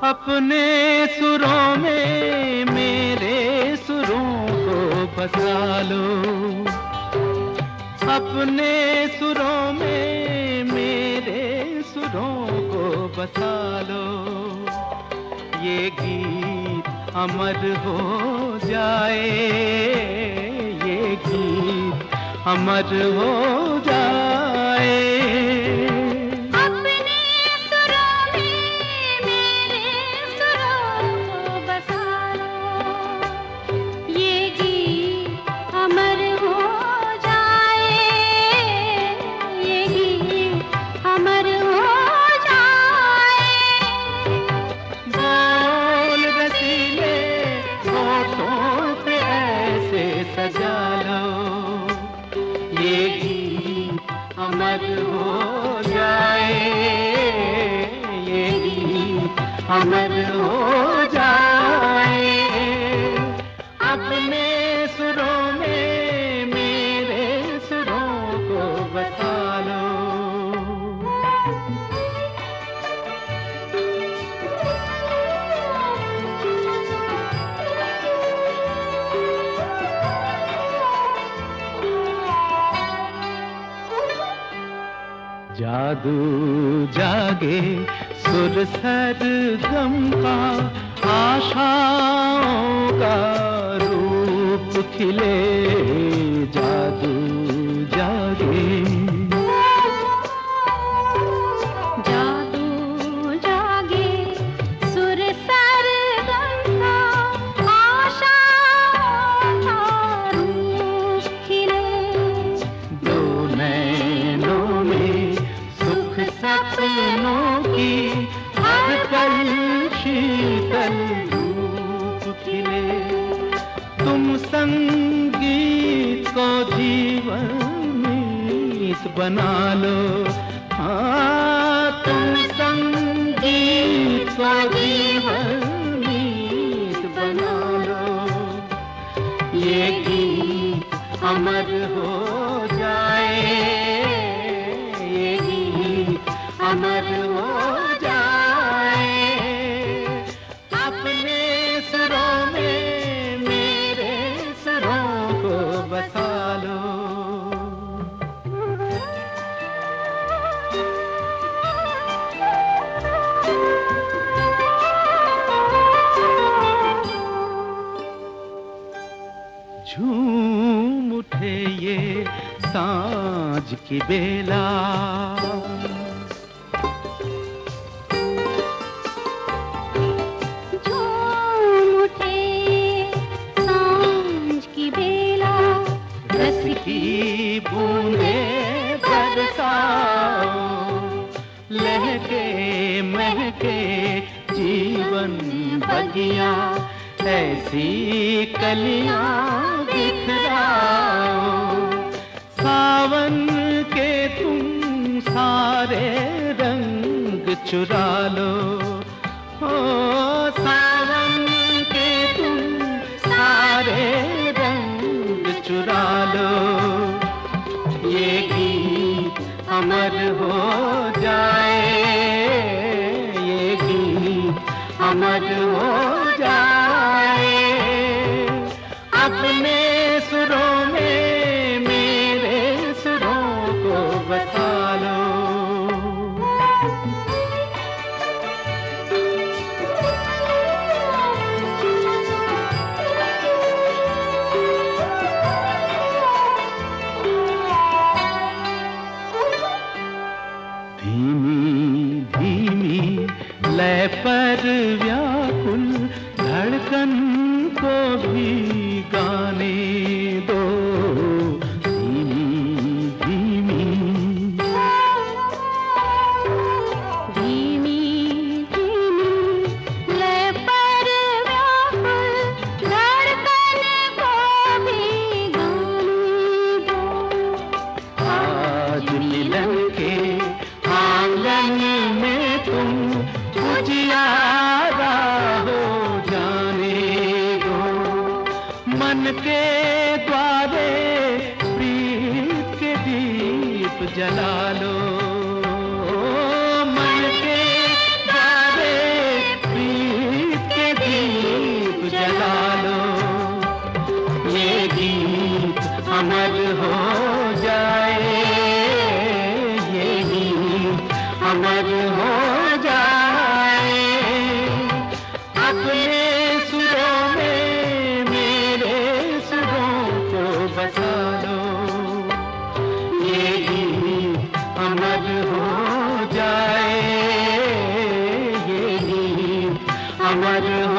अपने सुरों में मेरे सुरों को बसा लो, अपने सुरों में मेरे सुरों को बसा लो। ये गीत अमर हो जाए, ये गीत अमर हो जाए। सजा लो, ये गीत अमर हो जाए, ये गीत अमर हो जाए। अपने सुरों में मेरे सुरों को बसा लो। जादू जागे सुर सरगम का, आशाओं का रूप खिले। जादू जागे, जादू जागे सुर सरगम का, आशाओं का रूप खिले। दो नैनों में सुख सपनों की हर पल शीतल धूप खिले। तुम संगीत को जीवनीत बना लो, हाँ तुम संगीत को जीवनीत बना लो। ये गीत अमर हो जाए, ये गीत अमर हो जाए। अपने सुरों में मेरे सुरों को बसा लो। झूम उठे ये सांझ की बेला, झूम उठे सांझ की बेला। रस की बूंदे बरसाओ, लहके महके जीवन बगिया। ऐसी कलियां बिखराओ, सावन के तुम सारे रंग चुरा लो। हो सावन के तुम सारे रंग चुरा लो। ये गीत अमर हो जाए, ये गीत अमर हो जाए। अपने सुरों में मेरे सुरों को बसा लो। धीमी धीमी लय पर व्याकुल धड़कन को भी गाने दो। धीमी धीमी धीमी धीमी लय पर व्याकुल धड़कन को भी गाने दो। आज मिलन के आंगन में तुम उजियारा हो जाने दो। मन के द्वारे प्रीत के दीप जला लो। मन के द्वारे प्रीत अमर हो जाए। अपने सुरों में मेरे सुरों को बसा लो, ये गीत अमर हो जाए, ये गीत अमर